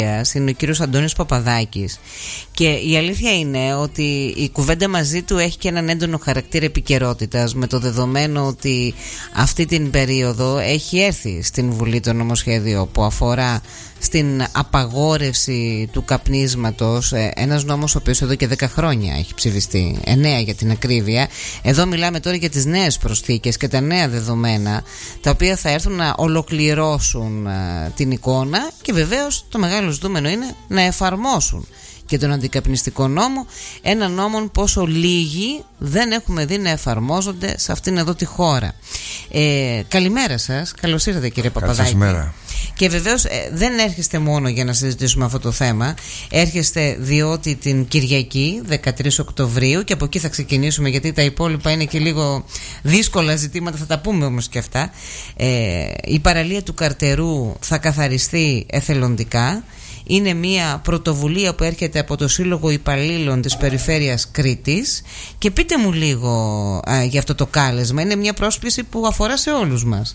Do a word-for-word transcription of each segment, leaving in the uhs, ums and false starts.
είναι ο κύριος Αντώνης Παπαδάκης, και η αλήθεια είναι ότι η κουβέντα μαζί του έχει και έναν έντονο χαρακτήρα επικαιρότητας, με το δεδομένο ότι αυτή την περίοδο έχει έρθει στην Βουλή το νομοσχέδιο που αφορά στην απαγόρευση του καπνίσματος, ένας νόμος ο οποίος εδώ και δέκα χρόνια έχει ψηφιστεί, εννέα για την ακρίβεια. Εδώ μιλάμε τώρα για τις νέες προσθήκες και τα νέα δεδομένα, τα οποία θα έρθουν να ολοκληρώσουν την εικόνα, και βεβαίως το μεγάλο ζητούμενο είναι να εφαρμόσουν και τον αντικαπνιστικό νόμο, ένα νόμο πόσο λίγοι δεν έχουμε δει να εφαρμόζονται σε αυτήν εδώ τη χώρα. Ε, καλημέρα σας, καλώς ήρθατε κύριε Παπαδάκη. Καλημέρα. Και βεβαίως ε, δεν έρχεστε μόνο για να συζητήσουμε αυτό το θέμα, έρχεστε διότι την Κυριακή δεκατρείς Οκτωβρίου, και από εκεί θα ξεκινήσουμε, γιατί τα υπόλοιπα είναι και λίγο δύσκολα ζητήματα, θα τα πούμε όμως και αυτά, ε, η παραλία του Καρτερού θα καθαριστεί εθελοντικά. Είναι μια πρωτοβουλία που έρχεται από το Σύλλογο Υπαλλήλων της Περιφέρειας Κρήτης, και πείτε μου λίγο α, για αυτό το κάλεσμα. Είναι μια πρόσκληση που αφορά σε όλους μας.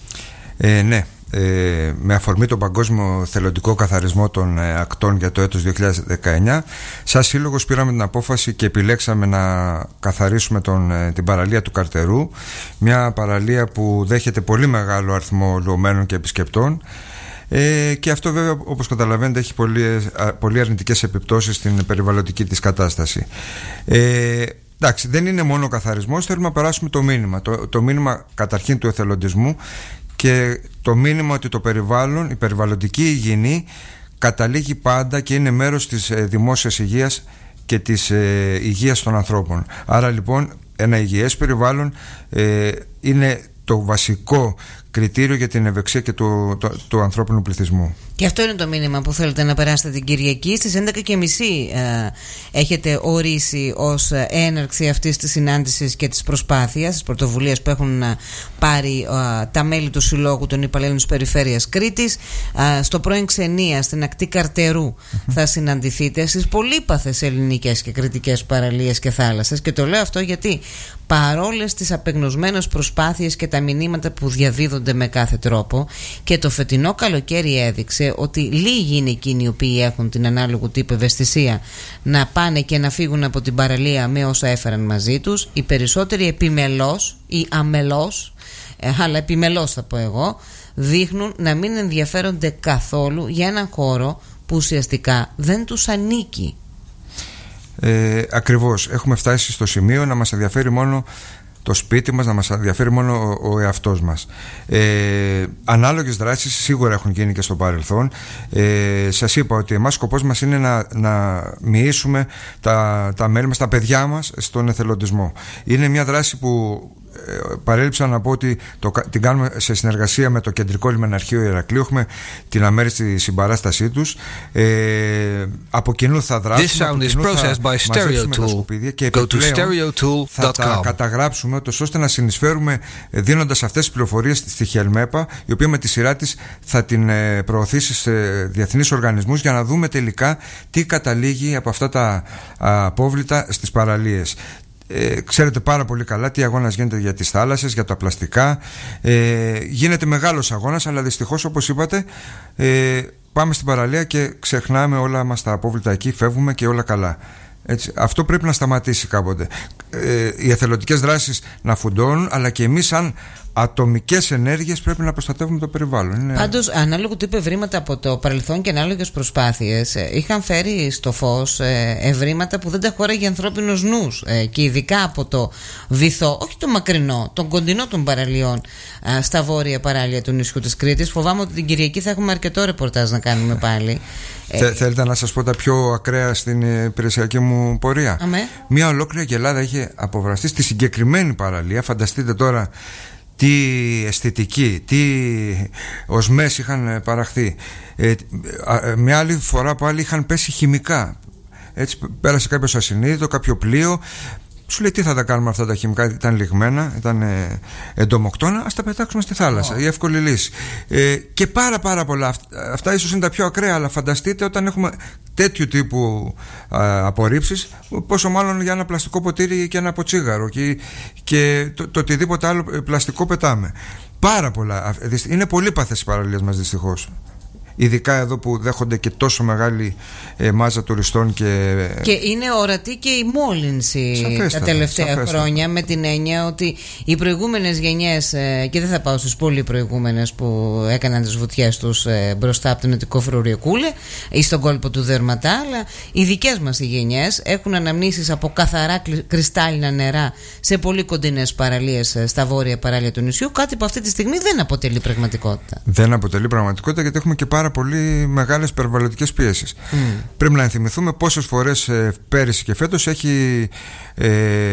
ε, Ναι, ε, με αφορμή τον Παγκόσμιο Θελοντικό Καθαρισμό των ε, Ακτών για το έτος δύο χιλιάδες δεκαεννιά, σαν σύλλογος πήραμε την απόφαση και επιλέξαμε να καθαρίσουμε τον, ε, την παραλία του Καρτερού, μια παραλία που δέχεται πολύ μεγάλο αριθμό λουωμένων και επισκεπτών. Ε, και αυτό βέβαια, όπως καταλαβαίνετε, έχει πολύ, πολύ αρνητικές επιπτώσεις στην περιβαλλοντική της κατάσταση. ε, Εντάξει, δεν είναι μόνο ο καθαρισμός, θέλουμε να περάσουμε το μήνυμα το, το μήνυμα καταρχήν του εθελοντισμού, και το μήνυμα ότι το περιβάλλον, η περιβαλλοντική υγιεινή καταλήγει πάντα και είναι μέρος της ε, δημόσιας υγείας και της ε, υγείας των ανθρώπων. Άρα λοιπόν ένα υγιές περιβάλλον ε, είναι το βασικό κριτήριο για την ευεξία και του, του, του ανθρώπινου πληθυσμού. Και αυτό είναι το μήνυμα που θέλετε να περάσετε την Κυριακή. Στις έντεκα και μισή ε, έχετε ορίσει ως έναρξη αυτής της συνάντησης και της προσπάθειας, της πρωτοβουλίας που έχουν πάρει ε, τα μέλη του Συλλόγου των Υπαλλήλων της Περιφέρειας Κρήτης. Ε, στο πρώην Ξενία, στην ακτή Καρτερού, mm-hmm. θα συναντηθείτε στις πολύπαθες ελληνικές και κρητικές παραλίες και θάλασσες. Και το λέω αυτό γιατί παρόλες τις απεγνωσμένες προσπάθειες και τα μηνύματα που διαδίδονται με κάθε τρόπο, και το φετινό καλοκαίρι έδειξε ότι λίγοι είναι εκείνοι οι οποίοι έχουν την ανάλογου τύπου ευαισθησία να πάνε και να φύγουν από την παραλία με όσα έφεραν μαζί τους. Οι περισσότεροι επιμελώς ή αμελώς, αλλά επιμελώς θα πω εγώ, δείχνουν να μην ενδιαφέρονται καθόλου για έναν χώρο που ουσιαστικά δεν τους ανήκει. Ε, ακριβώς, έχουμε φτάσει στο σημείο να μας ενδιαφέρει μόνο το σπίτι μας, να μας ενδιαφέρει μόνο ο, ο εαυτός μας. ε, Ανάλογες δράσεις σίγουρα έχουν γίνει και στο παρελθόν. ε, Σας είπα ότι εμάς σκοπός μας είναι να, να μοιήσουμε τα, τα μέλη μας, τα παιδιά μας στον εθελοντισμό. Είναι μια δράση που ε, παρέλειψα να πω ότι το, την κάνουμε σε συνεργασία με το Κεντρικό Λιμεναρχείο Ηρακλείου. Έχουμε την αμέριστη συμπαράστασή τους. ε, Από κοινού θα δράσουμε, από κοινού θα μαζέψουμε τα σκουπίδια και επιπλέον θα τα καταγράψουμε, ώστε να συνεισφέρουμε δίνοντας αυτές τις πληροφορίες στη Χελμέπα, η οποία με τη σειρά της θα την προωθήσει σε διεθνείς οργανισμούς, για να δούμε τελικά τι καταλήγει από αυτά τα απόβλητα στις παραλίες. Ε, ξέρετε πάρα πολύ καλά τι αγώνας γίνεται για τις θάλασσες, για τα πλαστικά. ε, Γίνεται μεγάλος αγώνας, αλλά δυστυχώς, όπως είπατε, ε, πάμε στην παραλία και ξεχνάμε όλα μας τα απόβλητα εκεί, φεύγουμε και όλα καλά. Έτσι, αυτό πρέπει να σταματήσει κάποτε. ε, Οι εθελοντικές δράσεις να φουντώνουν, αλλά και εμείς σαν ατομικές ενέργειες πρέπει να προστατεύουμε το περιβάλλον. Είναι... Πάντως, ανάλογο τύπου ευρήματα από το παρελθόν και ανάλογες προσπάθειες είχαν φέρει στο φως ευρήματα που δεν τα χώραγε ανθρώπινος νους, και ειδικά από το βυθό, όχι το μακρινό, τον κοντινό των παραλιών στα βόρεια παράλια του νησιού της Κρήτης. Φοβάμαι ότι την Κυριακή θα έχουμε αρκετό ρεπορτάζ να κάνουμε πάλι. Θε, θέλετε να σας πω τα πιο ακραία στην υπηρεσιακή μου πορεία? Αμέ. Μια ολόκληρη γελάδα είχε αποβραστεί στη συγκεκριμένη παραλία. Φανταστείτε τώρα τι αισθητική, τι οσμές είχαν παραχθεί. ε, Μια άλλη φορά πάλι είχαν πέσει χημικά. Έτσι πέρασε κάποιος ασυνείδητο, κάποιο πλοίο. Σου λέει τι θα τα κάνουμε αυτά τα χημικά, ήταν λιγμένα, ήταν ε, εντομοκτώνα, ας τα πετάξουμε στη θάλασσα, oh. η εύκολη λύση. ε, Και πάρα πάρα πολλά. Αυτά, αυτά ίσως είναι τα πιο ακραία, αλλά φανταστείτε όταν έχουμε τέτοιου τύπου α, απορρίψεις, πόσο μάλλον για ένα πλαστικό ποτήρι και ένα από τσίγαρο και, και το, το οτιδήποτε άλλο πλαστικό πετάμε. Πάρα πολλά. Είναι πολύ παθές οι παραλίες μας, δυστυχώς. Ειδικά εδώ που δέχονται και τόσο μεγάλη ε, μάζα τουριστών και... Και είναι ορατή και η μόλυνση σαφέστατα, τα τελευταία σαφέστατα. χρόνια, με την έννοια ότι οι προηγούμενες γενιές, ε, και δεν θα πάω στους πολύ προηγούμενες που έκαναν τις βουτιές τους ε, μπροστά από το νοτικό Φρουριακούλε ή στον κόλπο του Δερματά, αλλά οι δικές μας οι γενιές έχουν αναμνήσεις από καθαρά κρυστάλλινα νερά σε πολύ κοντινές παραλίες ε, στα βόρεια παράλια του νησιού, κάτι που αυτή τη στιγμή δεν αποτελεί πραγματικότητα. Δεν αποτελεί πραγματικότητα, γιατί έχουμε και πάρα πολύ μεγάλες περιβαλλοντικές πιέσεις. Mm. Πρέπει να ενθυμηθούμε πόσες φορές ε, πέρυσι και φέτος έχει, ε,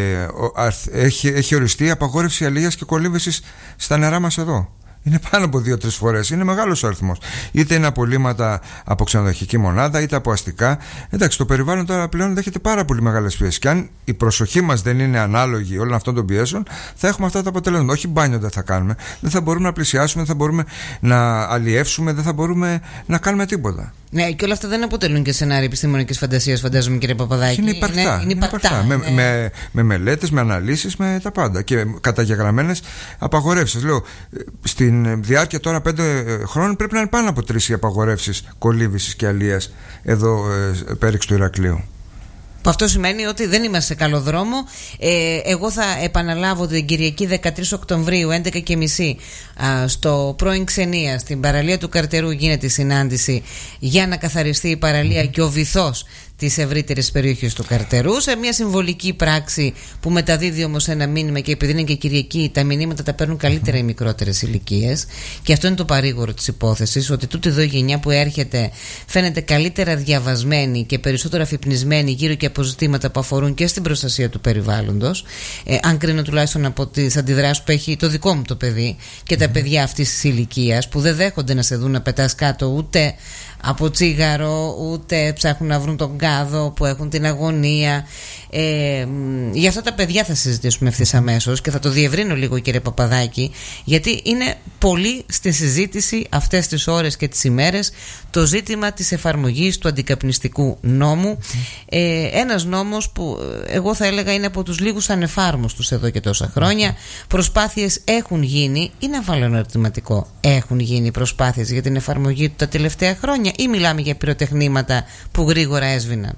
έχει, έχει οριστεί η απαγόρευση αλίας και κολύμβησης στα νερά μας εδώ. Είναι πάνω από δύο-τρεις φορές. Είναι μεγάλος ο αριθμός. Είτε είναι απολύματα από ξενοδοχική μονάδα, είτε από αστικά. Εντάξει, το περιβάλλον τώρα πλέον δέχεται πάρα πολύ μεγάλες πιέσεις. Και αν η προσοχή μας δεν είναι ανάλογη όλων αυτών των πιέσεων, θα έχουμε αυτά τα αποτελέσματα. Όχι μπάνιο δεν θα κάνουμε. Δεν θα μπορούμε να πλησιάσουμε, δεν θα μπορούμε να αλλιεύσουμε, δεν θα μπορούμε να κάνουμε τίποτα. Ναι, και όλα αυτά δεν αποτελούν και σενάρια επιστημονικής φαντασίας, φαντάζομαι, κύριε Παπαδάκη. Είναι υπαρκτά. Είναι, είναι υπαρκτά. Είναι... Με, με, με μελέτες, με αναλύσεις, με τα πάντα. Και καταγεγραμμένες απαγορεύσεις. Λέω, στην διάρκεια τώρα πέντε χρόνων πρέπει να είναι πάνω από τρεις οι απαγορεύσεις κολύμβησης και αλίας εδώ ε, πέριξ του Ηρακλείου. Που αυτό σημαίνει ότι δεν είμαστε σε καλό δρόμο. ε, Εγώ θα επαναλάβω την Κυριακή δεκατρείς Οκτωβρίου έντεκα και μισή στο πρώην Ξενία, στην παραλία του Καρτερού, γίνεται η συνάντηση για να καθαριστεί η παραλία και ο βυθός της ευρύτερης περιοχής του Καρτερού, σε μια συμβολική πράξη που μεταδίδει όμως ένα μήνυμα, και επειδή είναι και Κυριακή, τα μηνύματα τα παίρνουν καλύτερα οι μικρότερες ηλικίες, και αυτό είναι το παρήγορο της υπόθεσης, ότι τούτη εδώ η γενιά που έρχεται φαίνεται καλύτερα διαβασμένη και περισσότερο αφυπνισμένη γύρω και από ζητήματα που αφορούν και στην προστασία του περιβάλλοντος, ε, αν κρίνω τουλάχιστον από τις αντιδράσεις που έχει το δικό μου το παιδί και τα παιδιά αυτής της ηλικίας, που δεν δέχονται να σε δουν να πετάς κάτω ούτε από τσίγαρο, ούτε ψάχνουν να βρουν τον κάδο, που έχουν την αγωνία. Ε, για αυτά τα παιδιά θα συζητήσουμε ευθύς αμέσως και θα το διευρύνω λίγο, κύριε Παπαδάκη, γιατί είναι πολύ στη συζήτηση αυτές τις ώρες και τις ημέρες το ζήτημα της εφαρμογής του αντικαπνιστικού νόμου. Ε, ένας νόμος που εγώ θα έλεγα είναι από τους λίγους ανεφάρμοστους εδώ και τόσα χρόνια. Προσπάθειες έχουν γίνει, ή να βάλω ένα ερωτηματικό, έχουν γίνει προσπάθειες για την εφαρμογή του τα τελευταία χρόνια, ή μιλάμε για πυροτεχνήματα που γρήγορα έσβηναν?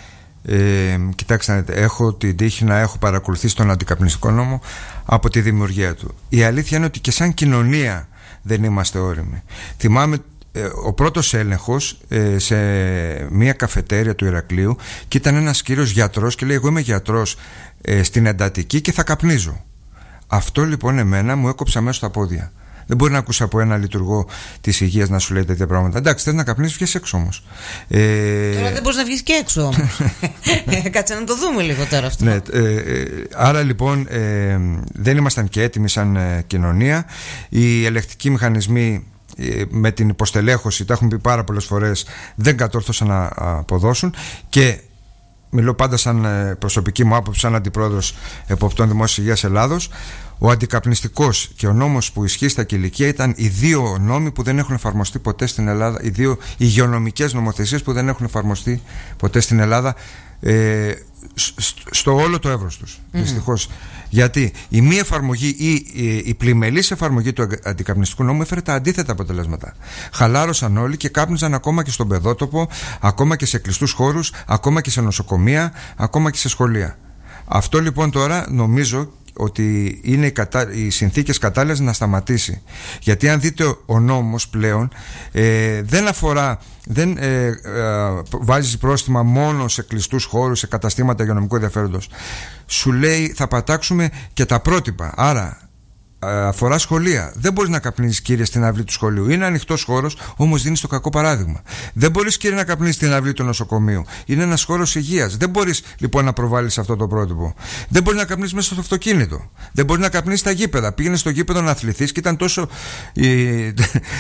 Ε, κοιτάξτε, έχω την τύχη να έχω παρακολουθήσει τον αντικαπνιστικό νόμο από τη δημιουργία του. Η αλήθεια είναι ότι και σαν κοινωνία δεν είμαστε όριμοι. Θυμάμαι ε, ο πρώτος έλεγχος ε, σε μια καφετέρια του Ηρακλείου, και ήταν ένας κύριος γιατρός και λέει: εγώ είμαι γιατρός ε, στην εντατική και θα καπνίζω. Αυτό λοιπόν εμένα μου έκοψε αμέσως τα πόδια. Δεν μπορεί να ακούσει από ένα λειτουργό της υγείας να σου λέει τέτοια πράγματα. Εντάξει, θες να καπνίσεις, βγες έξω όμως. Ε... Τώρα δεν μπορείς να βγεις και έξω όμως. Κάτσε να το δούμε λίγο τώρα αυτό. Ναι, ε, ε, άρα λοιπόν ε, δεν ήμασταν και έτοιμοι σαν ε, κοινωνία. Οι ελεκτικοί μηχανισμοί ε, με την υποστελέχωση, τα έχουμε πει πάρα πολλές φορές, δεν κατόρθωσαν να αποδώσουν. Και μιλώ πάντα σαν ε, προσωπική μου άποψη, σαν αντιπρόεδρος εποπτών δημόσιας υγείας Ελλάδος, ο αντικαπνιστικός και ο νόμος που ισχύει στα κηλικία ήταν οι δύο νόμοι που δεν έχουν εφαρμοστεί ποτέ στην Ελλάδα, οι δύο υγειονομικές νομοθεσίες που δεν έχουν εφαρμοστεί ποτέ στην Ελλάδα, ε, στο όλο το εύρος τους. Mm. Δυστυχώς. Γιατί η μη εφαρμογή ή η, η πλημελής εφαρμογή του αντικαπνιστικού νόμου έφερε τα αντίθετα αποτελέσματα. Χαλάρωσαν όλοι και κάπνιζαν ακόμα και στον παιδότοπο, ακόμα και σε κλειστούς χώρους, ακόμα και σε νοσοκομεία, ακόμα και σε σχολεία. Αυτό λοιπόν τώρα νομίζω ότι είναι οι, κατα... οι συνθήκες κατάλληλες να σταματήσει. Γιατί αν δείτε ο νόμος πλέον ε, δεν αφορά, δεν ε, ε, βάζει πρόστιμα μόνο σε κλειστούς χώρους, σε καταστήματα υγειονομικού ενδιαφέροντος. Σου λέει θα πατάξουμε και τα πρότυπα. Άρα αφορά σχολεία. Δεν μπορείς να καπνίζεις, κύριε, στην αυλή του σχολείου. Είναι ανοιχτός χώρος, όμως δίνεις το κακό παράδειγμα. Δεν μπορείς, κύριε, να καπνίζεις στην αυλή του νοσοκομείου. Είναι ένας χώρος υγείας. Δεν μπορείς λοιπόν να προβάλλεις αυτό το πρότυπο. Δεν μπορείς να καπνίζεις μέσα στο αυτοκίνητο. Δεν μπορείς να καπνίζεις στα γήπεδα. Πήγαινε στο γήπεδο να αθληθείς και ήταν τόσο η...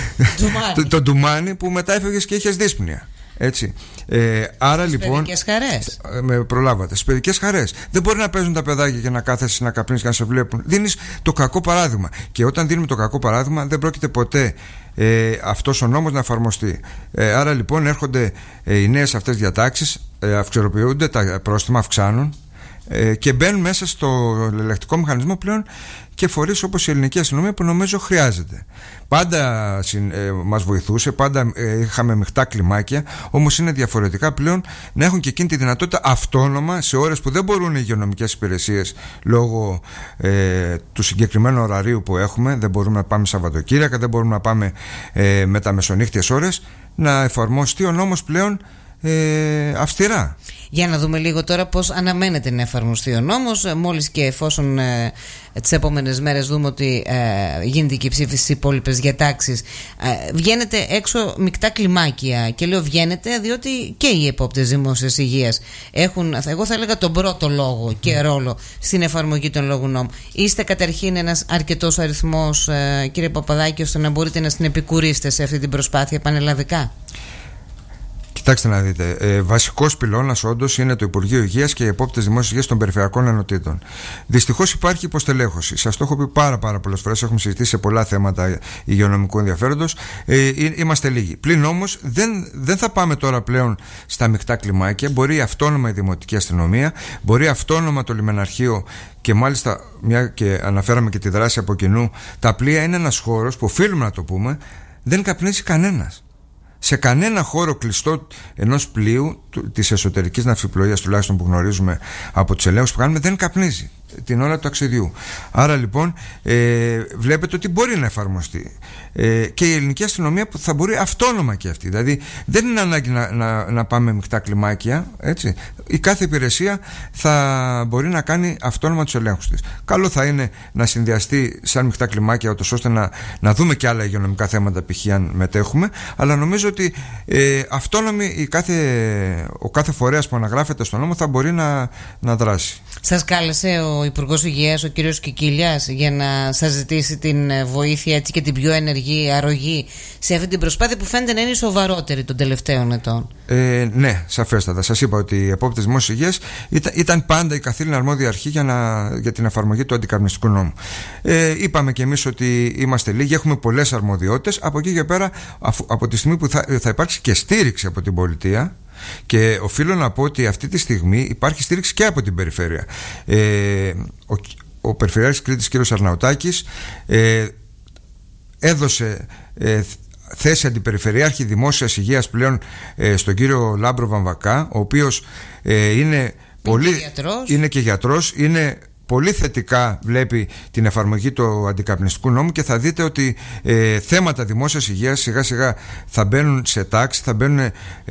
το, το ντουμάνι που μετά έφευγες και είχες δύσπνοια. Έτσι. Ε, άρα στις λοιπόν. Παιδικές χαρές. Με προλάβατε. Στις παιδικές χαρές. Δεν μπορεί να παίζουν τα παιδάκια και να κάθεσαι να καπνίσεις και να σε βλέπουν. Δίνεις το κακό παράδειγμα. Και όταν δίνουμε το κακό παράδειγμα, δεν πρόκειται ποτέ ε, αυτός ο νόμος να εφαρμοστεί. Ε, άρα λοιπόν έρχονται ε, οι νέες αυτές διατάξεις, ε, αυξηροποιούνται, τα πρόστιμα αυξάνουν. ε, και μπαίνουν μέσα στο ελεγκτικό μηχανισμό πλέον και φορείς όπως η ελληνική αστυνομία, που νομίζω χρειάζεται. Πάντα ε, μας βοηθούσε, πάντα ε, είχαμε μειχτά κλιμάκια, όμως είναι διαφορετικά πλέον να έχουν και εκείνη τη δυνατότητα αυτόνομα σε ώρες που δεν μπορούν οι υγειονομικές υπηρεσίες λόγω ε, του συγκεκριμένου ωραρίου που έχουμε. Δεν μπορούμε να πάμε Σαββατοκύριακα, δεν μπορούμε να πάμε ε, με τα μεσονύχτιες ώρες, να εφαρμοστεί ο νόμος πλέον ε, αυστηρά. Για να δούμε λίγο τώρα πώς αναμένεται να εφαρμοστεί ο νόμος, μόλις και εφόσον ε, τις επόμενες μέρες δούμε ότι ε, γίνεται και η ψήφιση στις υπόλοιπες διατάξεις, ε, βγαίνετε έξω μεικτά κλιμάκια. Και λέω βγαίνετε διότι και οι επόπτες δημόσιας υγείας έχουν, εγώ θα έλεγα, τον πρώτο λόγο και ρόλο στην εφαρμογή των λόγων νόμου. Είστε καταρχήν ένας αρκετός αριθμός, ε, κύριε Παπαδάκη, ώστε να μπορείτε να συνεπικουρήσετε σε αυτή την προσπάθεια πανελλαδικά? Κοιτάξτε να δείτε, ε, βασικός πυλώνας όντως είναι το Υπουργείο Υγείας και οι επόπτες δημόσιας υγείας των περιφερειακών ενωτήτων. Δυστυχώς υπάρχει υποστελέχωση. Σας το έχω πει πάρα, πάρα πολλές φορές, έχουμε συζητήσει σε πολλά θέματα υγειονομικού ενδιαφέροντος. Ε, είμαστε λίγοι. Πλην όμως δεν, δεν θα πάμε τώρα πλέον στα μεικτά κλιμάκια. Μπορεί αυτόνομα η Δημοτική Αστυνομία, μπορεί αυτόνομα το Λιμεναρχείο. Και μάλιστα, μια και αναφέραμε και τη δράση από κοινού, τα πλοία είναι ένας χώρος που οφείλουμε να το πούμε, δεν καπνίζει κανένας. Σε κανένα χώρο κλειστό ενός πλοίου της εσωτερικής ναυσιπλοείας, τουλάχιστον που γνωρίζουμε από τους ελέγχους που κάνουμε, δεν καπνίζει την ώρα του ταξιδιού. Άρα λοιπόν ε, βλέπετε ότι μπορεί να εφαρμοστεί ε, και η ελληνική αστυνομία που θα μπορεί αυτόνομα και αυτή. Δηλαδή δεν είναι ανάγκη να, να, να πάμε μεικτά κλιμάκια, έτσι. Η κάθε υπηρεσία θα μπορεί να κάνει αυτόνομα τους ελέγχους της. Καλό θα είναι να συνδυαστεί σαν μεικτά κλιμάκια, ώστε να, να δούμε και άλλα υγειονομικά θέματα, π.χ. αν μετέχουμε. Αλλά νομίζω ότι ε, αυτόνομη η κάθε, ο κάθε φορέας που αναγράφεται στον νόμο θα μπορεί να, να δράσει. Σας κάλεσε ο Υπουργός Υγείας, ο κύριος Κικίλιας, για να σας ζητήσει την βοήθεια, έτσι, και την πιο ενεργή αρρωγή σε αυτή την προσπάθεια που φαίνεται να είναι σοβαρότερη των τελευταίων ετών? Ε, ναι, σαφέστατα. Σας είπα ότι οι επόπτες δημόσιας υγείας ήταν, ήταν πάντα η καθήλυνα αρμόδια αρχή για, να, για την εφαρμογή του αντικαπνιστικού νόμου. Ε, είπαμε κι εμείς ότι είμαστε λίγοι, έχουμε πολλές αρμοδιότητες. Από εκεί και πέρα, αφού, από τη στιγμή που θα, θα υπάρξει και στήριξη από την πολιτεία. Και οφείλω να πω ότι αυτή τη στιγμή υπάρχει στήριξη και από την περιφέρεια. Ε, ο, ο Περιφερειάρχης Κρήτης κ. Αρναουτάκης ε, έδωσε ε, θέση αντιπεριφερειάρχη δημόσιας υγείας πλέον ε, στον κύριο Λάμπρο Βαμβακά, ο οποίος ε, είναι, πολύ, είναι και γιατρός, είναι πολύ θετικά βλέπει την εφαρμογή του αντικαπνιστικού νόμου και θα δείτε ότι ε, θέματα δημόσιας υγείας σιγά σιγά θα μπαίνουν σε τάξη, θα μπαίνουν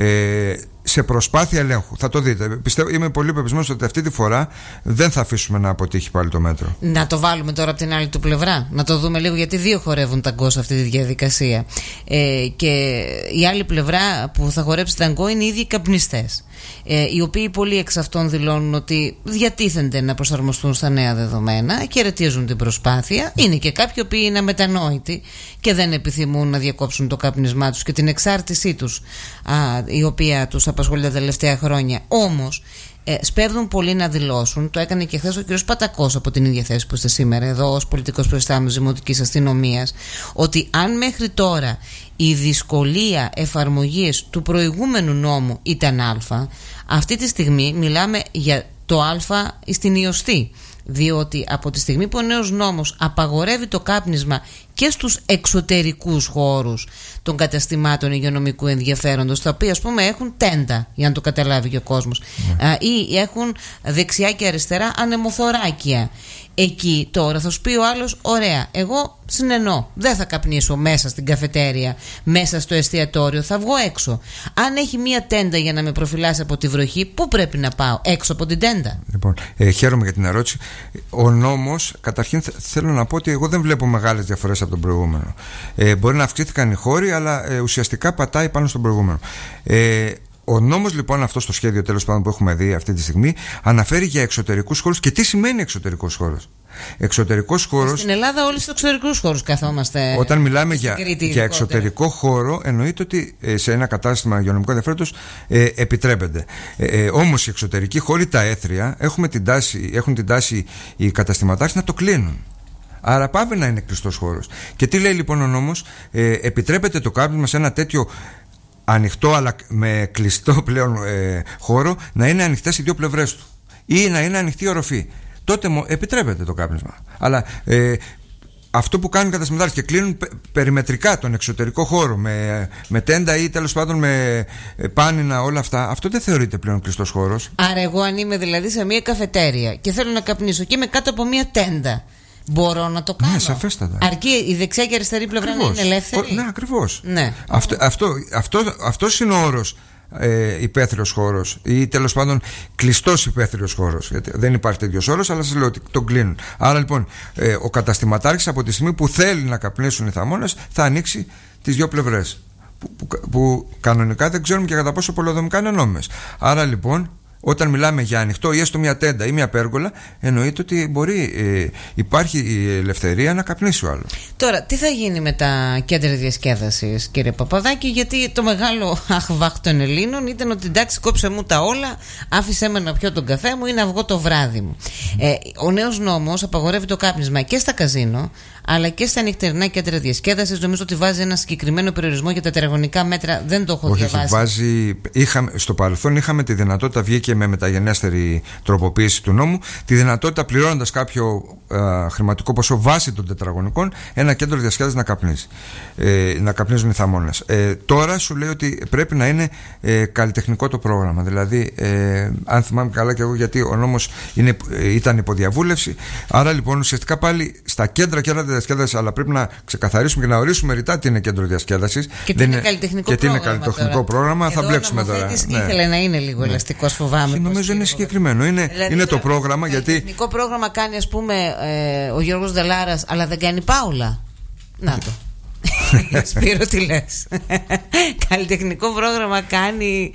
ε, σε προσπάθεια ελέγχου. Θα το δείτε. Πιστεύω, είμαι πολύ πεπισμένος ότι αυτή τη φορά δεν θα αφήσουμε να αποτύχει πάλι το μέτρο. Να το βάλουμε τώρα από την άλλη του πλευρά, να το δούμε λίγο, γιατί δύο χορεύουν ταγκό σε αυτή τη διαδικασία. Ε, και η άλλη πλευρά που θα χορέψει ταγκό είναι οι ίδιοι καπνιστές. Ε, οι οποίοι πολλοί εξ αυτών δηλώνουν ότι διατίθενται να προσαρμοστούν στα νέα δεδομένα, χαιρετίζουν την προσπάθεια. Είναι και κάποιοι οποίοι είναι αμετανόητοι και δεν επιθυμούν να διακόψουν το καπνισμά τους και την εξάρτησή τους, α, η οποία τους απασχολεί τα τελευταία χρόνια. Όμως ε, σπέβδουν πολύ να δηλώσουν, το έκανε και χθες ο κ. Πατακός από την ίδια θέση που είστε σήμερα εδώ ως πολιτικός προϊστάμενος Δημοτικής Αστυνομίας, ότι αν μέχρι τώρα η δυσκολία εφαρμογής του προηγούμενου νόμου ήταν α, αυτή τη στιγμή μιλάμε για το α στην ιωστή. Διότι από τη στιγμή που ο νέος νόμος απαγορεύει το κάπνισμα και στους εξωτερικούς χώρους των καταστημάτων υγειονομικού ενδιαφέροντος, τα οποία, ας πούμε, έχουν τέντα, για να το καταλάβει και ο κόσμος, yeah. α, ή έχουν δεξιά και αριστερά ανεμοθωράκια. Εκεί τώρα θα σου πει ο άλλος, ωραία, εγώ συνενώ, δεν θα καπνίσω μέσα στην καφετέρια, μέσα στο εστιατόριο, θα βγω έξω. Αν έχει μία τέντα για να με προφυλάσει από τη βροχή, πού πρέπει να πάω? Έξω από την τέντα. Λοιπόν, ε, χαίρομαι για την ερώτηση. Ο νόμος, καταρχήν θέλω να πω ότι εγώ δεν βλέπω μεγάλες διαφορές από τον προηγούμενο. Ε, μπορεί να αυξήθηκαν οι χώροι, αλλά ε, ουσιαστικά πατάει πάνω στον προηγούμενο. Ε, Ο νόμος λοιπόν, αυτό στο σχέδιο τέλος πάντων που έχουμε δει αυτή τη στιγμή, αναφέρει για εξωτερικούς χώρους. Και τι σημαίνει εξωτερικός χώρος? Εξωτερικός χώρος. Στην Ελλάδα όλοι στους εξωτερικούς χώρους καθόμαστε. Όταν μιλάμε για, για εξωτερικό χώρο, εννοείται ότι ε, σε ένα κατάστημα υγειονομικού ενδιαφέροντος ε, επιτρέπεται. Ε, ε, όμως οι εξωτερικοί χώροι, τα έθρια, έχουμε την τάση, έχουν την τάση οι καταστηματάρχες να το κλείνουν. Άρα πάβει να είναι κλειστός χώρος. Και τι λέει λοιπόν ο νόμος? Ε, επιτρέπεται το κάπνισμα σε ένα τέτοιο ανοιχτό αλλά με κλειστό πλέον ε, χώρο, να είναι ανοιχτές οι δύο πλευρές του. ή να είναι ανοιχτή οροφή. Τότε επιτρέπεται το κάπνισμα. Αλλά ε, αυτό που κάνουν οι καταστηματάρχες και κλείνουν περιμετρικά τον εξωτερικό χώρο με, με τέντα ή τέλος πάντων με πάνινα, όλα αυτά, αυτό δεν θεωρείται πλέον κλειστός χώρος. Άρα, εγώ αν είμαι δηλαδή σε μια καφετέρια και θέλω να καπνίσω και είμαι κάτω από μια τέντα, μπορώ να το κάνω? Ναι, σαφέστατα. Αρκεί η δεξιά και η αριστερή πλευρά ακριβώς. να είναι ελεύθερη. Ναι, ακριβώς. Ναι. Αυτό, αυτό, αυτό, αυτός είναι ο όρος. Ε, υπαίθριος χώρος ή τέλος πάντων κλειστός υπαίθριος χώρος, γιατί δεν υπάρχει τέτοιος όρος, αλλά σας λέω ότι τον κλείνουν. Άρα λοιπόν ε, ο καταστηματάρχης από τη στιγμή που θέλει να καπνίσουν οι θαμώνες θα ανοίξει τις δύο πλευρές που, που, που κανονικά δεν ξέρουμε και κατά πόσο πολεοδομικά είναι νόμιμες. Άρα λοιπόν όταν μιλάμε για ανοιχτό ή έστω μια τέντα ή μια πέργολα, εννοείται ότι μπορεί, ε, υπάρχει η ελευθερία να καπνίσει ο άλλος. Τώρα, τι θα γίνει με τα κέντρα διασκέδασης, κύριε Παπαδάκη? Γιατί το μεγάλο αχβάχ των Ελλήνων ήταν ότι εντάξει, κόψε μου τα όλα, άφησέ με να πιω τον καφέ μου ή να βγω το βράδυ μου. Mm. Ε, ο νέος νόμος απαγορεύει το κάπνισμα και στα καζίνο, αλλά και στα νυχτερινά κέντρα διασκέδασης. Νομίζω ότι βάζει ένα συγκεκριμένο περιορισμό για τα τετραγωνικά μέτρα. Δεν το έχω Όχι, διαβάσει. Βάζει, είχαμε, στο παρελθόν είχαμε τη δυνατότητα, βγήκε με μεταγενέστερη τροποποίηση του νόμου, τη δυνατότητα πληρώνοντας κάποιο α, χρηματικό ποσό βάση των τετραγωνικών, ένα κέντρο διασκέδασης να καπνίζει. Ε, να καπνίζουν οι θαμώνες. Ε, τώρα σου λέει ότι πρέπει να είναι ε, καλλιτεχνικό το πρόγραμμα. Δηλαδή, ε, αν θυμάμαι καλά και εγώ, γιατί ο νόμος είναι, ε, ήταν υποδιαβούλευση. Άρα λοιπόν ουσιαστικά πάλι στα κέντρα και διασκέδασης, αλλά πρέπει να ξεκαθαρίσουμε και να ορίσουμε ρητά τι είναι κέντρο διασκέδασης και τι είναι καλλιτεχνικό και πρόγραμμα. Και τι είναι καλλιτεχνικό πρόγραμμα. Εδώ θα μπλέξουμε τώρα. Ναι. Ήθελε να είναι λίγο ναι. ελαστικός, φοβάμαι. Και νομίζω είναι συγκεκριμένο. Είναι, δηλαδή, είναι το πρόγραμμα. Το γιατί... καλλιτεχνικό πρόγραμμα κάνει, ας πούμε, ε, ο Γιώργος Δελάρας, αλλά δεν κάνει Πάουλα. Να το. Σπύρο, τι λες? Καλλιτεχνικό πρόγραμμα κάνει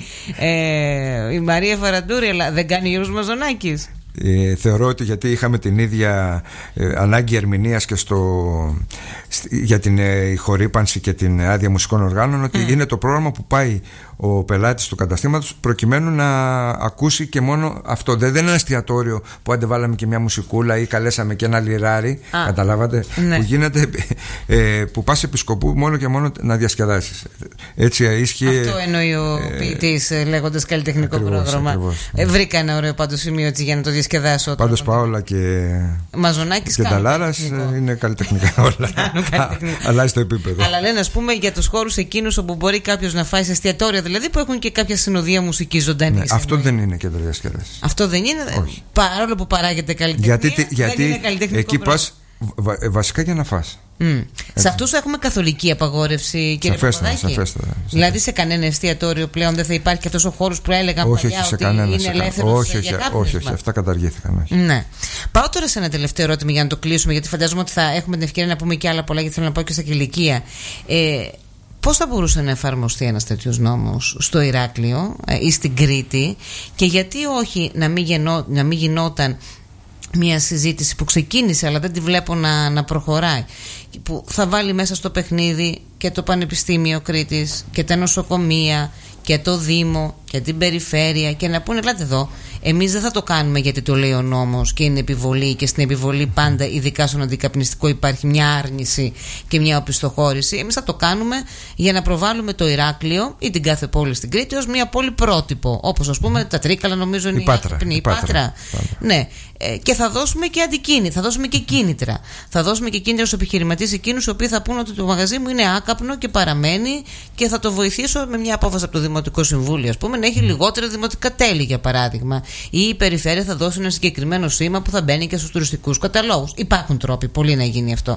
ε, η Μαρία Φαραντούρη, αλλά δεν κάνει ο Γιώργος Μαζονάκης. Ε, θεωρώ ότι γιατί είχαμε την ίδια ε, ανάγκη ερμηνείας και στο, στη, για την ε, χορύπανση και την άδεια μουσικών οργάνων, ότι mm. είναι το πρόγραμμα που πάει ο πελάτης του καταστήματος προκειμένου να ακούσει και μόνο αυτό. Δεν, δεν είναι ένα εστιατόριο που αντεβάλαμε και μια μουσικούλα ή καλέσαμε και ένα λιράρι, ah. καταλάβατε, ναι. που γίνεται ε, που πας επί σκοπού μόνο και μόνο να διασκεδάσεις. Έτσι ίσχυε. Αυτό εννοεί ο ε, ποιητής ε, λέγοντας καλλιτεχνικό ακριβώς, πρόγραμμα. Ακριβώς, ε, βρήκα ένα ωραίο πάντως σημείο έτσι, για να το διασκεδάσω. Πάντως Πάολα και Μαζονάκης και Νταλάρας είναι καλλιτεχνικά όλα. Αλλάζει το επίπεδο. Αλλά λένε, ας πούμε, για τους χώρους εκείνους όπου μπορεί κάποιος να φάει σε εστιατόρια, δηλαδή που έχουν και κάποια συνοδεία μουσική ζωντανή. Ναι, αυτό δεν είναι κέντρο διασκέδασης. Αυτό δεν είναι. Όχι. Παρόλο που παράγεται καλλιτεχνία. Γιατί, γιατί δεν είναι καλλιτεχνικό εκεί πρόγραμμα. πας βα, βασικά για να φας. Mm. Σε αυτούς έχουμε καθολική απαγόρευση, κύριε Παπαδάκη. Σαφέστατα. Δηλαδή σε κανένα εστιατόριο πλέον δεν θα υπάρχει και αυτός ο χώρος που έλεγαν όχι, παλιά όχι, ότι κανένα, είναι ελεύθερος όχι, για όχι, όχι, όχι, αυτά καταργήθηκαν. Όχι. Ναι. Πάω τώρα σε ένα τελευταίο ερώτημα για να το κλείσουμε, γιατί φαντάζομαι ότι θα έχουμε την ευκαιρία να πούμε και άλλα πολλά, γιατί θέλω να πάω και στα κηλικία. Ε, Πώς θα μπορούσε να εφαρμοστεί ένας τέτοιος νόμος στο Ηράκλειο ε, ή στην Κρήτη, και γιατί όχι να μην, γεννό, να μην γινόταν μια συζήτηση που ξεκίνησε αλλά δεν τη βλέπω να, να προχωράει, που θα βάλει μέσα στο παιχνίδι και το Πανεπιστήμιο Κρήτης και τα νοσοκομεία και το Δήμο και την Περιφέρεια, και να πούνε, ελάτε εδώ, εμείς δεν θα το κάνουμε γιατί το λέει ο νόμος και είναι επιβολή, και στην επιβολή πάντα, ειδικά στον αντικαπνιστικό, υπάρχει μια άρνηση και μια οπισθοχώρηση. Εμείς θα το κάνουμε για να προβάλλουμε το Ηράκλειο ή την κάθε πόλη στην Κρήτη ως μια πόλη πρότυπο, όπως ας πούμε τα Τρίκαλα, νομίζω είναι η, Πάτρα, η, η Πάτρα, Πάτρα. Ναι. Ε, και θα δώσουμε και αντικίνητρα, θα δώσουμε και κίνητρα. Θα δώσουμε και κίνητρα στους επιχειρηματίες εκείνους οι οποίοι θα πούνε ότι το μαγαζί μου είναι άκαπνο και παραμένει, και θα το βοηθήσω με μια απόφαση από το Δημοτικό Συμβούλιο, ας πούμε, να έχει λιγότερα δημοτικά τέλη, για παράδειγμα. Ή η Περιφέρεια θα δώσει ένα συγκεκριμένο σήμα που θα μπαίνει και στους τουριστικούς καταλόγους. Υπάρχουν τρόποι πολύ να γίνει αυτό.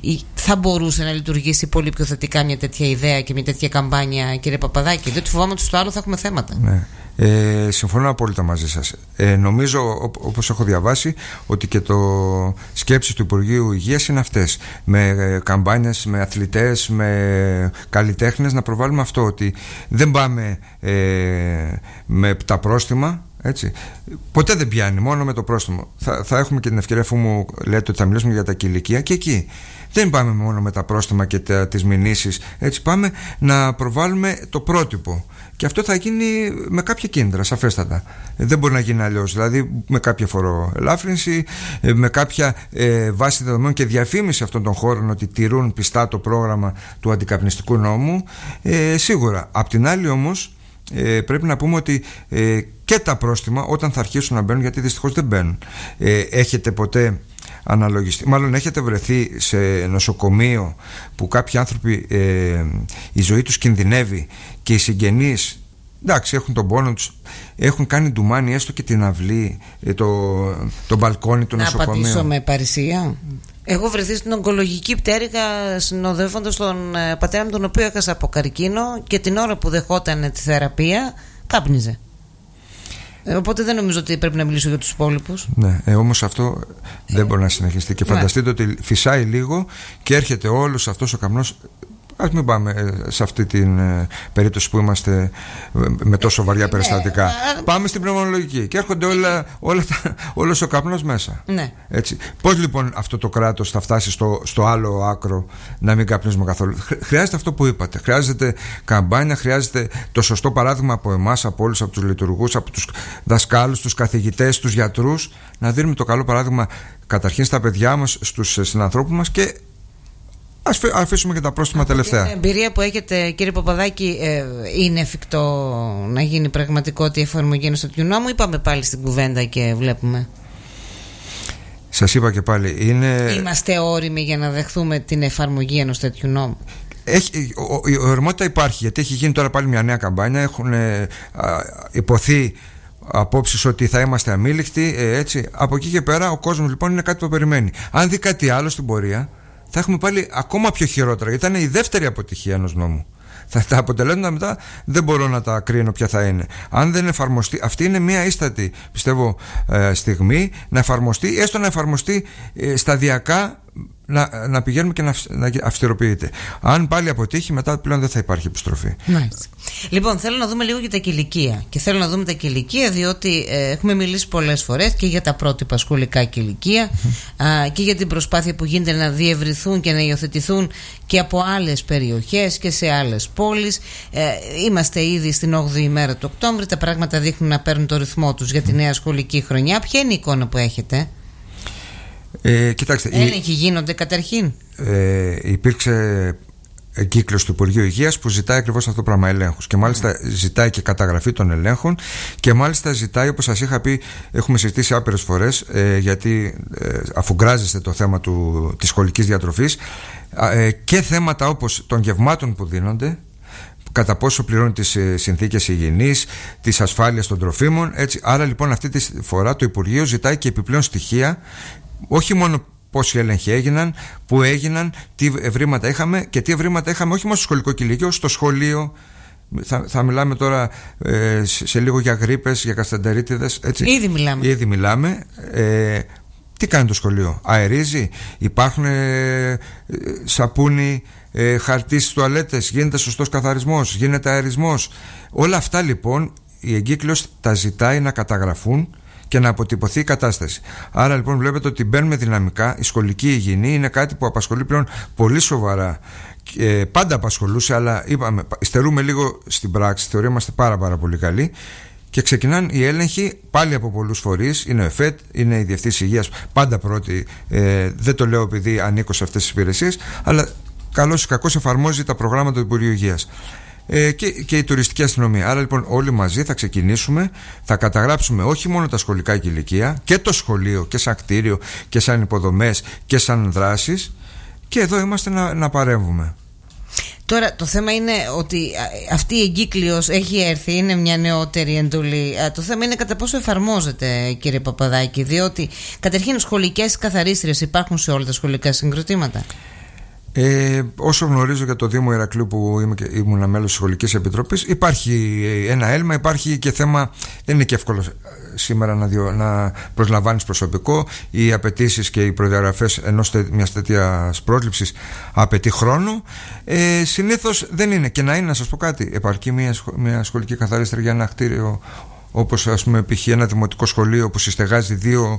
Θα μπορούσε να λειτουργήσει πολύ πιο θετικά μια τέτοια ιδέα και μια τέτοια καμπάνια, κύριε Παπαδάκη? Διότι φοβάμαι ότι στο άλλο θα έχουμε θέματα. Ναι. Ε, συμφωνώ απόλυτα μαζί σας. Ε, νομίζω, όπως έχω διαβάσει, ότι και το σκέψεις του Υπουργείου Υγείας είναι αυτές. Με ε, καμπάνιες, με αθλητές, με καλλιτέχνες, να προβάλλουμε αυτό, ότι δεν πάμε ε, με τα πρόστιμα. Έτσι. Ποτέ δεν πιάνει, μόνο με το πρόστιμο. Θα, θα έχουμε και την ευκαιρία, αφού μου λέτε ότι θα μιλήσουμε για τα κηλικία, και εκεί δεν πάμε μόνο με τα πρόστιμα και τα, τις μηνύσεις. Έτσι, πάμε να προβάλλουμε το πρότυπο. Και αυτό θα γίνει με κάποια κίνητρα, σαφέστατα. Δεν μπορεί να γίνει αλλιώς. Δηλαδή με κάποια φοροελάφρυνση, με κάποια ε, βάση δεδομένων και διαφήμιση αυτών των χώρων ότι τηρούν πιστά το πρόγραμμα του αντικαπνιστικού νόμου. Ε, σίγουρα. Απ' την άλλη όμως, ε, πρέπει να πούμε ότι ε, και τα πρόστιμα όταν θα αρχίσουν να μπαίνουν, γιατί δυστυχώς δεν μπαίνουν, ε, έχετε ποτέ αναλογιστεί, μάλλον έχετε βρεθεί σε νοσοκομείο που κάποιοι άνθρωποι ε, η ζωή τους κινδυνεύει και οι συγγενείς, εντάξει, έχουν τον πόνο τους, έχουν κάνει ντουμάνι έστω και την αυλή, το, το μπαλκόνι του νοσοκομείου? Να απαντήσω με παρησία. Έχω βρεθεί στην ογκολογική πτέρυγα συνοδεύοντας τον ε, πατέρα μου, τον οποίο έχασα από καρκίνο, και την ώρα που δεχόταν τη θεραπεία κάπνιζε. Ε, οπότε δεν νομίζω ότι πρέπει να μιλήσω για τους υπόλοιπους. Ναι, ε, όμως αυτό ε, δεν μπορεί να συνεχιστεί. Και φανταστείτε ναι. ότι φυσάει λίγο και έρχεται όλος αυτός ο καπνός. Ας μην πάμε σε αυτή την ε, περίπτωση που είμαστε με τόσο βαριά περιστατικά. Ναι, πάμε στην πνευμονολογική και έρχονται όλα, όλα τα, όλος ο καπνός μέσα. Ναι. Έτσι. Πώς λοιπόν αυτό το κράτος θα φτάσει στο, στο άλλο άκρο να μην καπνίζουμε καθόλου? Χρειάζεται αυτό που είπατε. Χρειάζεται καμπάνια, χρειάζεται το σωστό παράδειγμα από εμάς, από όλους, από τους λειτουργούς, από τους δασκάλους, τους καθηγητές, τους γιατρούς, να δίνουμε το καλό παράδειγμα καταρχήν στα παιδιά μας, στους συνανθρώπους μας, και ας αφήσουμε και τα πρόστιμα τελευταία. Την εμπειρία που έχετε, κύριε Παπαδάκη, ε, είναι εφικτό να γίνει πραγματικότητα η εφαρμογή ενός τέτοιου νόμου, ή πάμε πάλι στην κουβέντα και βλέπουμε? Σας είπα και πάλι, είναι... Είμαστε όριμοι για να δεχθούμε την εφαρμογή ενός τέτοιου νόμου? Έχει, ο, η οριμότητα υπάρχει, γιατί έχει γίνει τώρα πάλι μια νέα καμπάνια. Έχουν ε, α, υποθεί απόψεις ότι θα είμαστε αμήλικτοι, ε, έτσι. Από εκεί και πέρα ο κόσμος λοιπόν είναι κάτι που περιμένει. Αν δει κάτι άλλο στην πορεία, θα έχουμε πάλι ακόμα πιο χειρότερα, γιατί ήταν η δεύτερη αποτυχία ενός νόμου. Θα, τα αποτελέσματα μετά δεν μπορώ να τα κρίνω ποια θα είναι. Αν δεν εφαρμοστεί, αυτή είναι μια ίστατη, πιστεύω, ε, στιγμή να εφαρμοστεί, έστω να εφαρμοστεί ε, σταδιακά, να, να πηγαίνουμε και να, να αυστηροποιείται. Αν πάλι αποτύχει, μετά πλέον δεν θα υπάρχει επιστροφή. Nice. Λοιπόν, θέλω να δούμε λίγο για τα κηλικεία. Και θέλω να δούμε τα κηλικεία, διότι ε, έχουμε μιλήσει πολλές φορές και για τα πρότυπα σχολικά κηλικεία α, και για την προσπάθεια που γίνεται να διευρυθούν και να υιοθετηθούν και από άλλες περιοχές και σε άλλες πόλεις. Ε, είμαστε ήδη στην όγδοη ημέρα του Οκτώβρη. Τα πράγματα δείχνουν να παίρνουν το ρυθμό τους για τη νέα σχολική χρονιά. Ποια είναι η εικόνα που έχετε? Ε, κοιτάξτε, έλεγχοι γίνονται καταρχήν? Ε, υπήρξε κύκλος του Υπουργείου Υγείας που ζητάει ακριβώς αυτό το πράγμα, ελέγχους, και μάλιστα mm. ζητάει και καταγραφή των ελέγχων, και μάλιστα ζητάει, όπως σας είχα πει, έχουμε συζητήσει άπειρες φορές, ε, γιατί ε, αφουγκράζεστε το θέμα του, της σχολικής διατροφής, ε, και θέματα όπως των γευμάτων που δίνονται, κατά πόσο πληρώνει τις συνθήκες υγιεινής, της ασφάλειας των τροφίμων, έτσι. Άρα λοιπόν αυτή τη φορά το Υπουργείο ζητάει και επιπλέον στοιχεία, όχι μόνο πόσοι έλεγχοι έγιναν, που έγιναν, τι ευρήματα είχαμε και τι ευρήματα είχαμε όχι μόνο στο σχολικό κηλικείο, στο σχολείο. Θα, θα μιλάμε τώρα ε, σε, σε λίγο για γρίπες, για κασταντερίτιδες, έτσι. Ήδη μιλάμε. Ήδη μιλάμε. Ε, τι κάνει το σχολείο? Αερίζει? Υπάρχουν ε, σαπούνι, ε, χαρτί στις τουαλέτες? Γίνεται σωστός καθαρισμός? Γίνεται αερισμός? Όλα αυτά λοιπόν η εγκύκλειος τα ζητάει να καταγραφούν και να αποτυπωθεί η κατάσταση. Άρα λοιπόν βλέπετε ότι μπαίνουμε δυναμικά. Η σχολική υγιεινή είναι κάτι που απασχολεί πλέον πολύ σοβαρά. Ε, πάντα απασχολούσε, αλλά είπαμε, στερούμε λίγο στην πράξη. Θεωρία είμαστε πάρα πάρα πολύ καλοί. Και ξεκινάνε οι έλεγχοι πάλι από πολλούς φορείς. Είναι ο ΕΦΕΤ, είναι η Διευθύνση Υγείας, πάντα πρώτη. Ε, δεν το λέω επειδή ανήκω σε αυτές τις υπηρεσίες, αλλά καλώς ή κακώς εφαρμόζει τα προγράμματα του Υπουργείου Υγείας. Ε, και, και η τουριστική αστυνομία. Άρα λοιπόν όλοι μαζί θα ξεκινήσουμε, θα καταγράψουμε όχι μόνο τα σχολικά κηλικεία, και το σχολείο και σαν κτίριο και σαν υποδομές και σαν δράσεις, και εδώ είμαστε να, να παρέμβουμε. Τώρα το θέμα είναι ότι αυτή η εγκύκλειος έχει έρθει, είναι μια νεότερη εντολή. Το θέμα είναι κατά πόσο εφαρμόζεται, κύριε Παπαδάκη, διότι καταρχήν σχολικές καθαρίστριες υπάρχουν σε όλα τα σχολικά συγκροτήματα. Ε, όσο γνωρίζω για το Δήμο Ηρακλείου που είμαι και, ήμουν μέλος της Σχολικής Επιτροπής, υπάρχει ένα έλλειμμα, υπάρχει και θέμα, δεν είναι και εύκολο σήμερα να, διο, να προσλαμβάνεις προσωπικό. Οι απαιτήσεις και οι προδιαγραφές ενός μιας τέτοιας πρόσληψης απαιτεί χρόνο. Ε, συνήθως δεν είναι, και να είναι, να σας πω κάτι, επαρκεί μια, μια σχολική καθαρίστρια για ένα κτίριο, όπως ας πούμε π.χ. ένα δημοτικό σχολείο που συστεγάζει δύο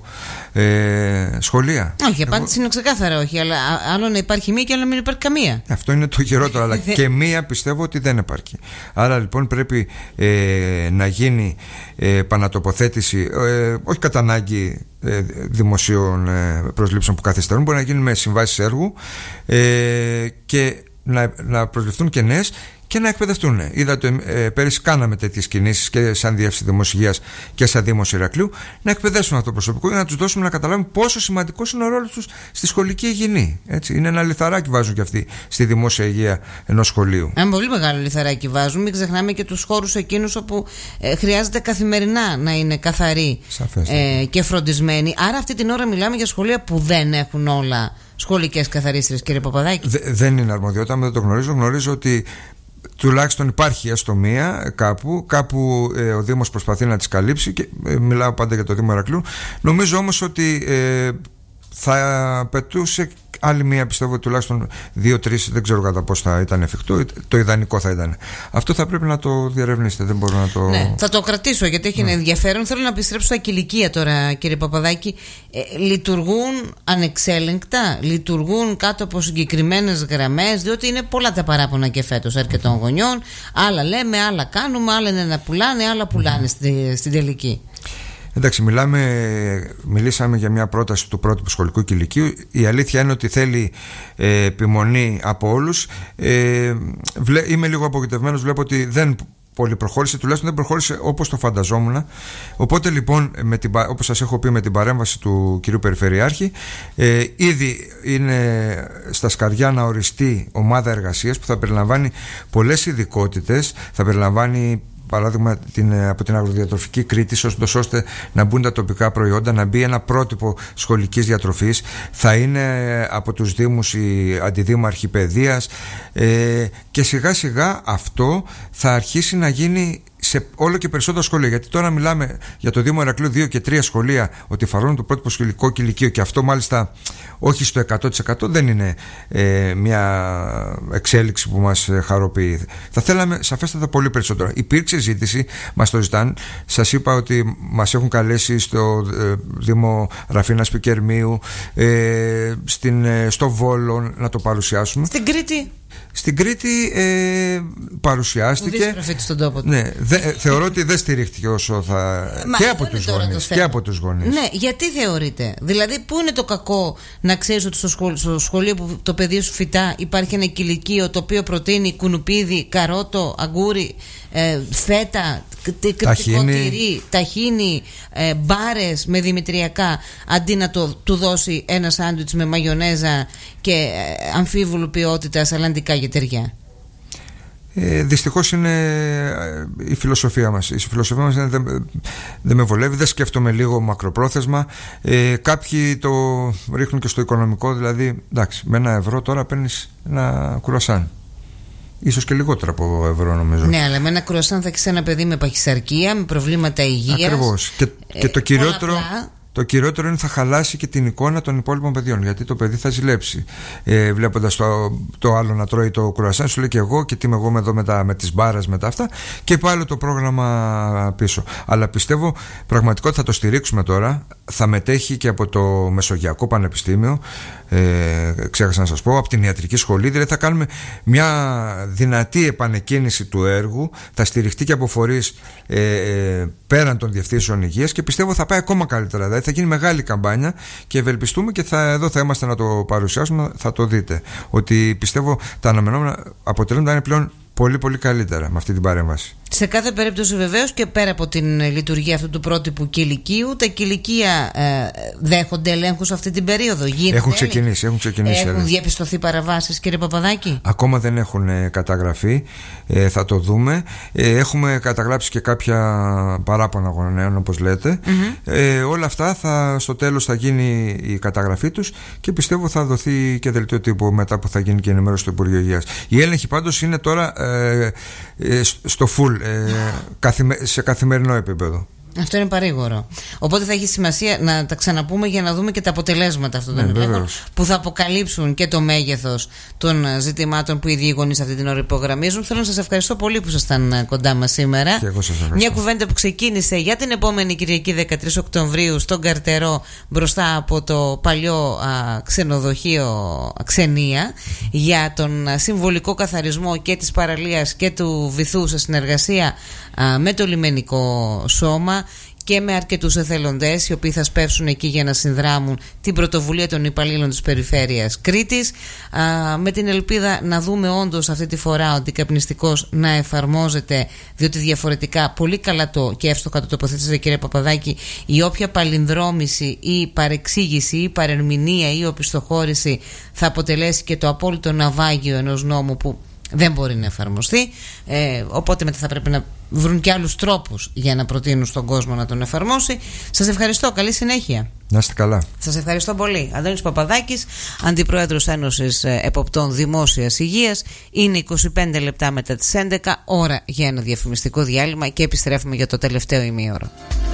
ε, σχολεία. Όχι, η απάντηση είναι ξεκάθαρα όχι, αλλά άλλο να υπάρχει μία και άλλο να μην υπάρχει καμία. Αυτό είναι το χειρότερο, αλλά και μία πιστεύω ότι δεν υπάρχει. Άρα λοιπόν πρέπει ε, να γίνει ε, επανατοποθέτηση, ε, όχι κατά ανάγκη ε, δημοσίων ε, προσλήψεων που καθυστερούν, μπορεί να γίνει με συμβάσεις έργου ε, και να, να προσληφθούν και νέες. και να εκπαιδευτούν. Είδατε, ε, πέρυσι κάναμε τέτοιες κινήσεις και σαν Διεύθυνση Δημόσιας Υγείας και σαν Δήμος Ηρακλείου, να εκπαιδεύσουν αυτό το προσωπικό για να τους δώσουμε να καταλάβουν πόσο σημαντικός είναι ο ρόλος τους στη σχολική υγιεινή. Έτσι, είναι ένα λιθαράκι βάζουν και αυτοί στη δημόσια υγεία ενός σχολείου. Ένα πολύ μεγάλο λιθαράκι βάζουν. Μην ξεχνάμε και τους χώρους εκείνους όπου ε, χρειάζεται καθημερινά να είναι καθαροί ε, και φροντισμένοι. Άρα αυτή την ώρα μιλάμε για σχολεία που δεν έχουν όλα σχολικές καθαρίστρες, κύριε Παπαδάκη. Δε, δεν είναι αρμοδιότητα, δεν το γνωρίζω. Γνωρίζω ότι τουλάχιστον υπάρχει έστω μία κάπου, κάπου ε, ο Δήμος προσπαθεί να τις καλύψει και ε, μιλάω πάντα για το Δήμο Ηρακλείου. Νομίζω όμως ότι ε, θα πετούσε άλλη μία, πιστεύω τουλάχιστον δύο-τρεις, δεν ξέρω κατά πώς θα ήταν εφικτό. Το ιδανικό θα ήταν. Αυτό θα πρέπει να το διερευνήσετε. Δεν μπορώ να το. Ναι, θα το κρατήσω γιατί έχει ναι. ενδιαφέρον. Θέλω να επιστρέψω στα κηλικεία τώρα, κύριε Παπαδάκη. Ε, λειτουργούν ανεξέλεγκτα, λειτουργούν κάτω από συγκεκριμένες γραμμές, διότι είναι πολλά τα παράπονα και φέτος αρκετών γονιών. Άλλα λέμε, άλλα κάνουμε, άλλα είναι να πουλάνε, άλλα πουλάνε στη, στην τελική. Εντάξει, μιλάμε, μιλήσαμε για μια πρόταση του πρότυπου σχολικού κηλικείου. Η αλήθεια είναι ότι θέλει ε, επιμονή από όλους. ε, βλέ, Είμαι λίγο απογοητευμένος, βλέπω ότι δεν πολύ προχώρησε, τουλάχιστον δεν προχώρησε όπως το φανταζόμουν. Οπότε λοιπόν, με την, όπως σας έχω πει, με την παρέμβαση του κυρίου Περιφερειάρχη, ε, ήδη είναι στα σκαριά να οριστεί ομάδα εργασίας που θα περιλαμβάνει πολλές ειδικότητες, θα περιλαμβάνει παράδειγμα την, από την αγροδιατροφική Κρήτη, ώστε να μπουν τα τοπικά προϊόντα, να μπει ένα πρότυπο σχολικής διατροφής. Θα είναι από τους Δήμους οι αντιδήμαρχοι παιδείας ε, και σιγά σιγά αυτό θα αρχίσει να γίνει σε όλο και περισσότερα σχολεία. Γιατί τώρα μιλάμε για το Δήμο Ηρακλείου δύο και τρία σχολεία ότι εφαρμόζουν το πρότυπο σχολικό κηλικείο και αυτό μάλιστα όχι στο εκατό τοις εκατό, δεν είναι ε, μια εξέλιξη που μας χαροποιεί. Θα θέλαμε σαφέστατα πολύ περισσότερο. Υπήρξε ζήτηση, μας το ζητάνε. Σας είπα ότι μας έχουν καλέσει στο ε, Δήμο Ραφίνας Πικερμείου, ε, στην, ε, στο Βόλο να το παρουσιάσουμε. Στην Κρήτη. Στην Κρήτη ε, παρουσιάστηκε. Στον τόπο του. Ναι, δε, θεωρώ ότι δεν στηρίχτηκε όσο θα. Μα και, από τους γονείς, και από τους γονείς. Ναι, γιατί θεωρείτε? Δηλαδή, πού είναι το κακό να ξέρεις ότι στο σχολείο, στο σχολείο που το παιδί σου φυτά υπάρχει ένα κηλικείο το οποίο προτείνει κουνουπίδι, καρότο, αγκούρι, ε, φέτα, τυρί, ταχίνι, ε, μπάρες με δημητριακά, αντί να το, του δώσει ένα σάντουιτς με μαγιονέζα και ε, αμφίβολου ποιότητας αλλαντικά για ταιριά? Ε, δυστυχώς είναι η φιλοσοφία μας. Η φιλοσοφία μας είναι δεν, δεν με βολεύει, δεν σκέφτομαι λίγο μακροπρόθεσμα. Ε, κάποιοι το ρίχνουν και στο οικονομικό, δηλαδή εντάξει, με ένα ευρώ τώρα παίρνεις ένα κουρασάν. Ίσως και λιγότερα από ευρώ νομίζω. Ναι, αλλά με ένα κουρασάν θα έχεις ένα παιδί με παχυσαρκία, με προβλήματα υγείας. Ακριβώς. Και, και το κυριότερο. Το κυριότερο είναι θα χαλάσει και την εικόνα των υπόλοιπων παιδιών, γιατί το παιδί θα ζηλέψει. Ε, βλέποντας το, το άλλο να τρώει το κρουασάν, σου λέει και εγώ και τι είμαι εγώ με, εδώ με, τα, με τις μπάρες, με τα αυτά, και πάλι το πρόγραμμα πίσω. Αλλά πιστεύω πραγματικά ότι θα το στηρίξουμε τώρα. Θα μετέχει και από το Μεσογειακό Πανεπιστήμιο, ε, ξέχασα να σας πω, από την ιατρική σχολή. Δηλαδή θα κάνουμε μια δυνατή επανεκκίνηση του έργου, θα στηριχτεί και από φορείς ε, ε, πέραν των διευθύνσεων υγείας και πιστεύω θα πάει ακόμα καλύτερα. Δηλαδή θα γίνει μεγάλη καμπάνια και ευελπιστούμε και θα, εδώ θα είμαστε να το παρουσιάσουμε, θα το δείτε. Ότι πιστεύω τα αναμενόμενα αποτελέσματα είναι πλέον πολύ πολύ καλύτερα με αυτή την παρέμβαση. Σε κάθε περίπτωση βεβαίως και πέρα από την λειτουργία αυτού του πρότυπου κηλικείου, τα κηλικεία ε, δέχονται ελέγχους αυτή την περίοδο? Γίνεται έχουν ξεκινήσει, έχουν ξεκινήσει. Έχουν έλεγχοι. διαπιστωθεί παραβάσεις, κύριε Παπαδάκη? Ακόμα δεν έχουν ε, καταγραφεί, ε, θα το δούμε. Ε, έχουμε καταγράψει και κάποια παράπονα γονέων, όπως λέτε. Mm-hmm. Ε, όλα αυτά θα, στο τέλος θα γίνει η καταγραφή τους και πιστεύω θα δοθεί και δελτίο τύπου μετά που θα γίνει και ενημέρωση του Υπουργείου Υγείας. Η έλεγχη πάντως είναι τώρα ε, ε, στο full. Σε καθημερινό επίπεδο. Αυτό είναι παρήγορο. Οπότε θα έχει σημασία να τα ξαναπούμε για να δούμε και τα αποτελέσματα αυτών των ελέγχων, ναι, που θα αποκαλύψουν και το μέγεθος των ζητημάτων που οι ίδιοι γονείς αυτή την ώρα υπογραμμίζουν. Θέλω να σας ευχαριστώ πολύ που ήσασταν κοντά μας σήμερα. Και εγώ σας ευχαριστώ. Μια κουβέντα που ξεκίνησε για την επόμενη Κυριακή δεκατρείς Οκτωβρίου στον Καρτερό, μπροστά από το παλιό α, ξενοδοχείο Ξενία, για τον συμβολικό καθαρισμό και της παραλίας και του βυθού σε συνεργασία α, με το λιμενικό σώμα και με αρκετούς εθελοντές οι οποίοι θα σπεύσουν εκεί για να συνδράμουν την πρωτοβουλία των υπαλλήλων της Περιφέρειας Κρήτης, α, με την ελπίδα να δούμε όντως αυτή τη φορά ότι καπνιστικός να εφαρμόζεται, διότι διαφορετικά πολύ καλά το και εύστοχα το τοποθέτησε κύριε Παπαδάκη, η όποια παλινδρόμηση ή παρεξήγηση ή παρερμηνία ή οπισθοχώρηση θα αποτελέσει και το απόλυτο ναυάγιο ενός νόμου που δεν μπορεί να εφαρμοστεί, ε, οπότε μετά θα πρέπει να βρουν και άλλους τρόπους για να προτείνουν στον κόσμο να τον εφαρμόσει. Σας ευχαριστώ, καλή συνέχεια. Να είστε καλά. Σας ευχαριστώ πολύ. Αντώνης Παπαδάκης, Αντιπρόεδρος Ένωσης Εποπτών Δημόσιας Υγείας. Είναι είκοσι πέντε λεπτά μετά τις έντεκα, ώρα για ένα διαφημιστικό διάλειμμα και επιστρέφουμε για το τελευταίο ημίωρο.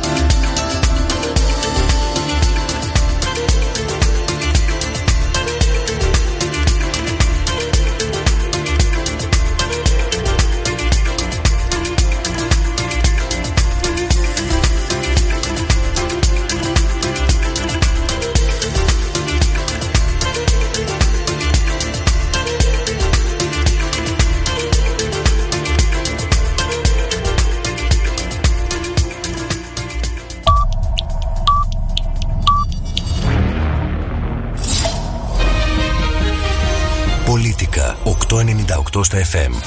οκτακόσια ενενήντα οκτώ στα εφ εμ.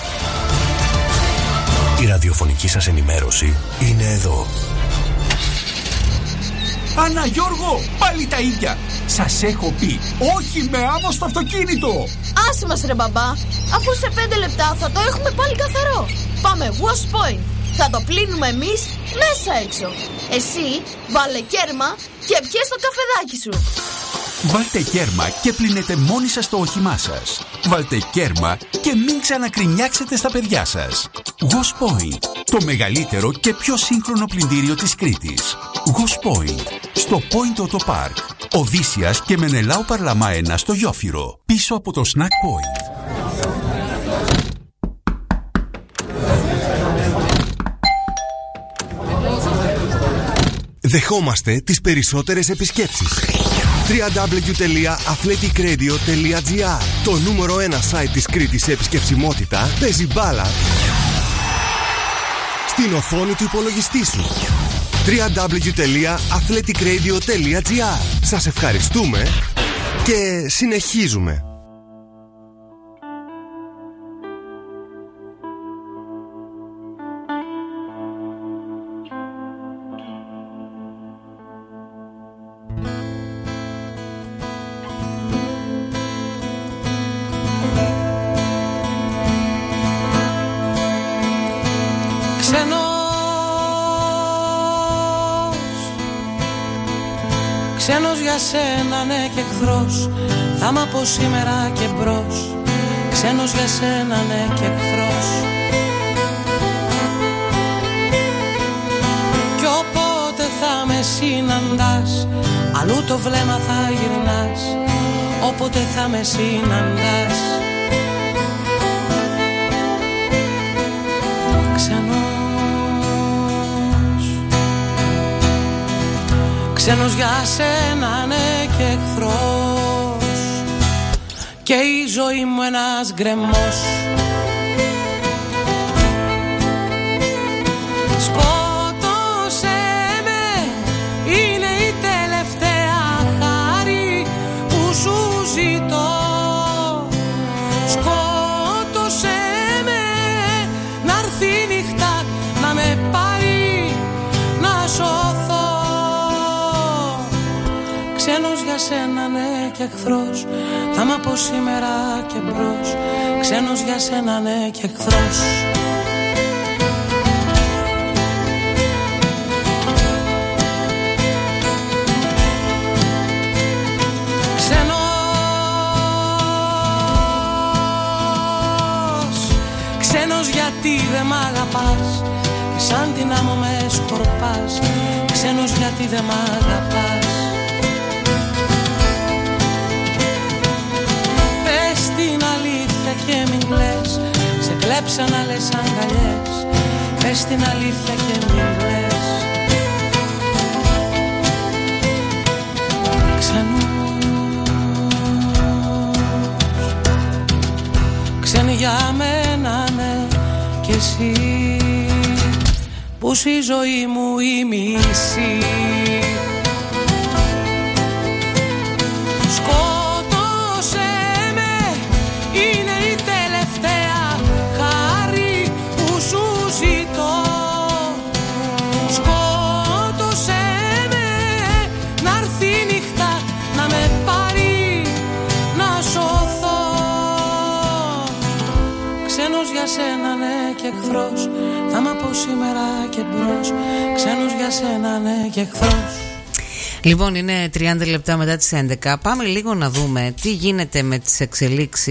Η ραδιοφωνική σας ενημέρωση είναι εδώ. Ανά Γιώργο, πάλι τα ίδια. Σας έχω πει, όχι με άμμο στο αυτοκίνητο. Άσε μας ρε μπαμπά, αφού σε πέντε λεπτά θα το έχουμε πάλι καθαρό. Πάμε wash point. Θα το πλύνουμε εμείς μέσα έξω. Εσύ βάλε κέρμα και πιες το καφεδάκι σου. Βάλτε κέρμα και πλύνετε μόνοι σας το όχημά σας. Βάλτε κέρμα και μην ξανακρινιάξετε στα παιδιά σας. Wash Point, το μεγαλύτερο και πιο σύγχρονο πλυντήριο της Κρήτης. Wash Point, στο Point Auto Park, Οδύσσιας και Μενελάου Παρλαμά ένα στο Γιόφυρο, πίσω από το Snack Point. Δεχόμαστε τις περισσότερες επισκέψεις. double-u double-u double-u τελεία athletic radio τελεία gr, το νούμερο ένα site της Κρήτης σε επισκεψιμότητα, παίζει μπάλα στην οθόνη του υπολογιστή σου. double-u double-u double-u τελεία athletic radio τελεία gr. Σας ευχαριστούμε και συνεχίζουμε. Ξένος για σένα ναι και εχθρός, θα είμαι από σήμερα και μπρος. Ξένος για σένα ναι και εχθρός. Κι όποτε θα με συναντάς, αλλού το βλέμμα θα γυρνάς. Όποτε θα με συναντάς. Ξένος, ξένος για σένα ναι και εχθρός. Και η ζωή μου ένας γκρεμός. Σκότωσέ με, είναι η τελευταία χάρη που σου ζητώ. Σκότωσέ με, να έρθει η νύχτα να με πάρει να σωθώ. Ξένος για σένα ναι και εχθρός, θα είμαι από σήμερα και μπρος. Ξένος για σένα ναι και εχθρός. Ξένος, ξένος γιατί δεν μ' αγαπάς και σαν την άμμο με σκορπάς. Ξένος γιατί δεν μ' αγαπάς. Και μην κλαις, σε κλέψαν άλλες αγκαλιές. Πες την αλήθεια και μην κλαις. Ξένος, ξένοι για μένα ναι, κι εσύ που που στη ζωή μου η μισή. Σκότωσέ με, είναι η τελευταία χάρη που σου ζητώ. Σκότωσέ με, να'ρθεί η νύχτα να με πάρει να σωθώ. Ξένος για σένα ναι και εχθρός, θα μ' από σήμερα και μπρος. Ξένος για σένα ναι και εχθρός. Λοιπόν, είναι τριάντα λεπτά μετά τις έντεκα. Πάμε λίγο να δούμε τι γίνεται με τις εξελίξεις